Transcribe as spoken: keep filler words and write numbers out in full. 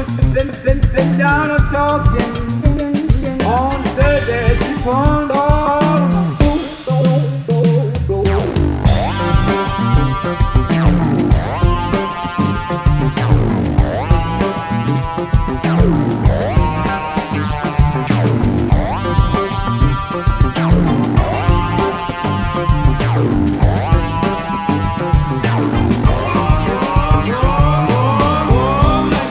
Sit, sit, sit down and talking on the dirty phone.